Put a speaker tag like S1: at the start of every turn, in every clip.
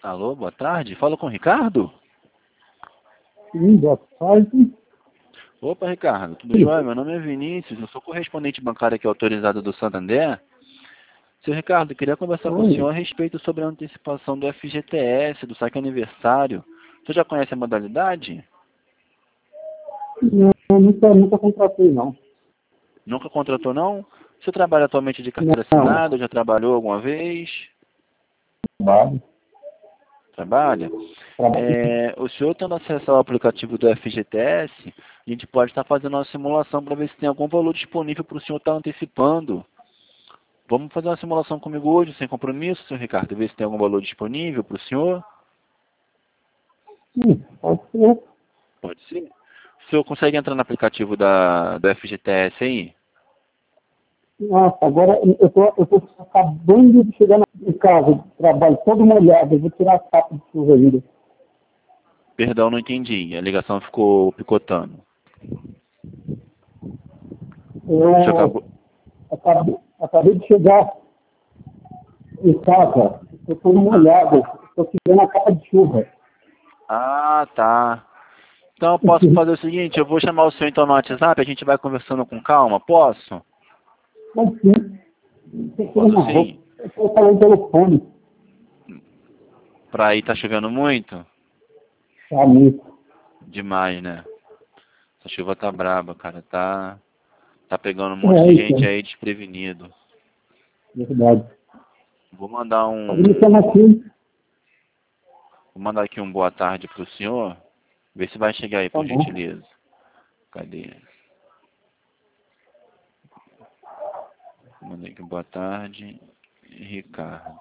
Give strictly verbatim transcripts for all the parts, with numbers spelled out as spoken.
S1: Alô, boa tarde. Fala com o Ricardo?
S2: Sim, boa tarde.
S1: Opa, Ricardo, tudo
S2: Sim.
S1: jóia? Meu nome é Vinícius, eu sou correspondente bancário aqui autorizado do Santander. Seu Ricardo, eu queria conversar com o
S2: Oi.
S1: senhor a respeito sobre a antecipação do F G T S, do saque aniversário. Você já conhece a modalidade?
S2: Não, nunca, nunca contratei, não.
S1: Nunca contratou, não? Você trabalha atualmente de carteira
S2: Não,
S1: assinada? Já trabalhou alguma vez?
S2: trabalho.
S1: Trabalha?
S2: Trabalho.
S1: É, o senhor tendo acesso ao aplicativo do F G T S, a gente pode estar fazendo uma simulação para ver se tem algum valor disponível para o senhor estar antecipando. Vamos fazer uma simulação comigo hoje, sem compromisso, senhor Ricardo, ver se tem algum valor disponível para o senhor?
S2: Sim, pode ser.
S1: Pode ser. O senhor consegue entrar no aplicativo da, do F G T S aí?
S2: Nossa, agora eu tô, eu tô acabando de chegar na em casa, de trabalho todo molhado. Eu vou tirar a capa de chuva ainda.
S1: Perdão, não entendi. A ligação ficou picotando. O senhor
S2: Eu
S1: acabou...
S2: acabei, acabei de chegar em casa. Eu tô
S1: Ah,
S2: molhado. Estou tirando a capa de chuva.
S1: ah, tá. Então eu posso fazer o seguinte, eu vou chamar o senhor então no WhatsApp, a gente vai conversando com calma, posso?
S2: Mas sim, eu tô
S1: Posso
S2: na roupa.
S1: sim.
S2: Eu tô falando pelo fone.
S1: Pra aí tá chovendo muito?
S2: Tá muito.
S1: Demais, né? Essa chuva tá braba, cara. Tá, tá pegando um monte
S2: É,
S1: de gente
S2: então.
S1: aí desprevenido.
S2: Verdade.
S1: Vou mandar
S2: Pode me
S1: um...
S2: chamar aqui.
S1: Vou mandar aqui um boa tarde pro senhor. Ver se vai chegar aí,
S2: Tá
S1: por
S2: bom.
S1: gentileza. Cadê? Mandei aqui boa tarde, Ricardo.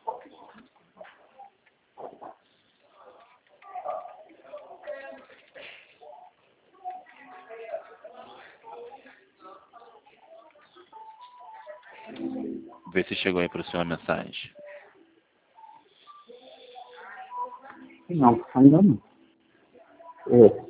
S1: Ver se chegou aí pro senhor a mensagem.
S2: Não, ainda não. É.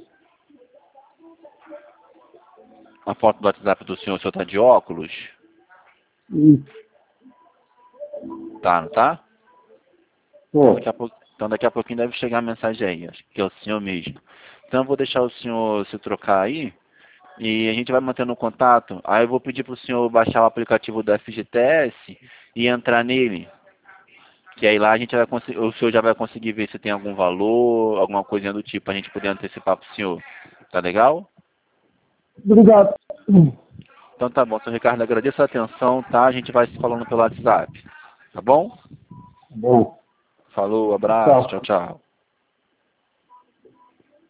S1: A foto do WhatsApp do senhor, o senhor tá de óculos?
S2: Isso.
S1: Tá, não tá? Então daqui
S2: Pô.
S1: a, pouco, então daqui a pouquinho deve chegar a mensagem aí, acho que é o senhor mesmo. Então eu vou deixar o senhor se trocar aí e a gente vai mantendo o contato. Aí eu vou pedir pro senhor baixar o aplicativo do F G T S e entrar nele. Que aí lá a gente vai conseguir, o senhor já vai conseguir ver se tem algum valor, alguma coisinha do tipo, a gente poder antecipar pro senhor. Tá legal?
S2: Obrigado.
S1: Então tá bom, senhor Ricardo, agradeço a atenção, tá? A gente vai se falando pelo WhatsApp. Tá bom?
S2: Bom.
S1: Falou, abraço, tchau,
S2: Tchau.
S1: tchau.